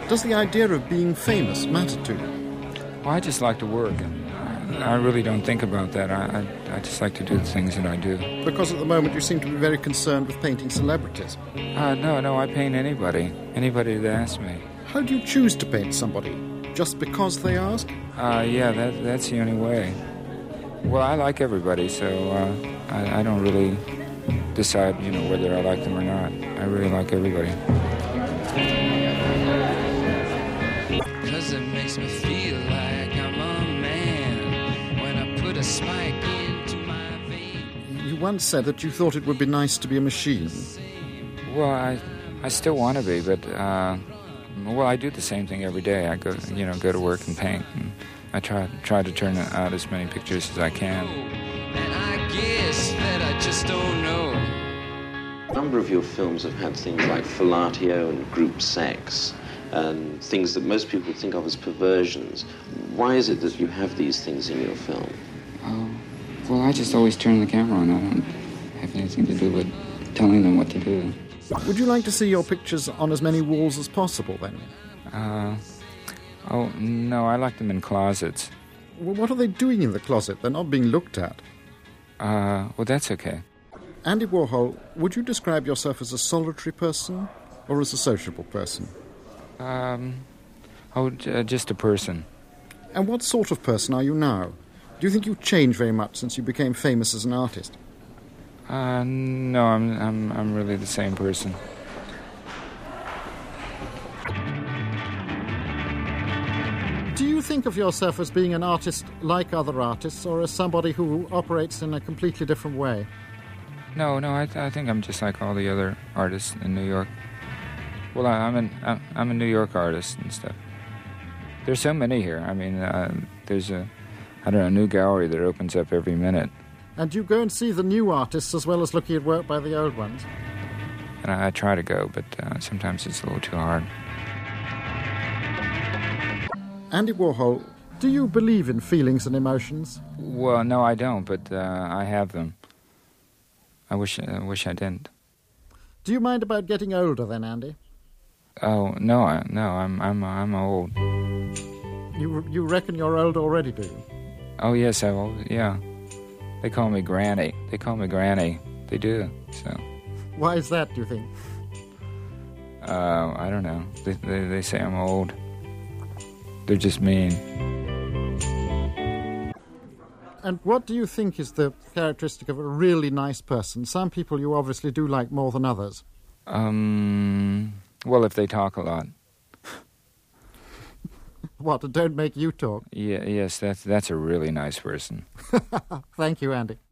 Does the idea of being famous matter to you? Well, I just like to work, and I really don't think about that. I just like to do the things that I do. Because at the moment you seem to be very concerned with painting celebrities. No, I paint anybody that asks me. How do you choose to paint somebody? Just because they ask? Yeah, that's the only way. Well, I like everybody, so I don't really decide, whether I like them or not. I really like everybody. 'Cause it makes me feel like I'm a man when I put a spike into my vein. You once said that you thought it would be nice to be a machine. Well, I still want to be, but I do the same thing every day. I go to work and paint, and I try to turn out as many pictures as I can. And I guess that I just don't know. A number of your films have had things like fellatio and group sex and things that most people think of as perversions. Why is it that you have these things in your film? Well, I just always turn the camera on. I don't have anything to do with telling them what to do. Would you like to see your pictures on as many walls as possible, then? No, I like them in closets. Well, what are they doing in the closet? They're not being looked at. Well, that's okay. Andy Warhol, would you describe yourself as a solitary person or as a sociable person? Just a person. And what sort of person are you now? Do you think you've changed very much since you became famous as an artist? No, I'm really the same person. Do you think of yourself as being an artist like other artists, or as somebody who operates in a completely different way? No, I think I'm just like all the other artists in New York. Well, I'm a New York artist and stuff. There's so many here. I mean, there's a new gallery that opens up every minute. And you go and see the new artists as well as looking at work by the old ones? And I try to go, but sometimes it's a little too hard. Andy Warhol, do you believe in feelings and emotions? Well, no, I don't, but I have them. I wish I didn't. Do you mind about getting older then, Andy? Oh, no, I'm old. You reckon you're old already, do you? Oh, yes, yeah. They call me Granny. They do, so. Why is that, do you think? I don't know. They say I'm old. They're just mean. And what do you think is the characteristic of a really nice person? Some people you obviously do like more than others. Well, if they talk a lot. What, don't make you talk? Yes, that's a really nice person. Thank you, Andy.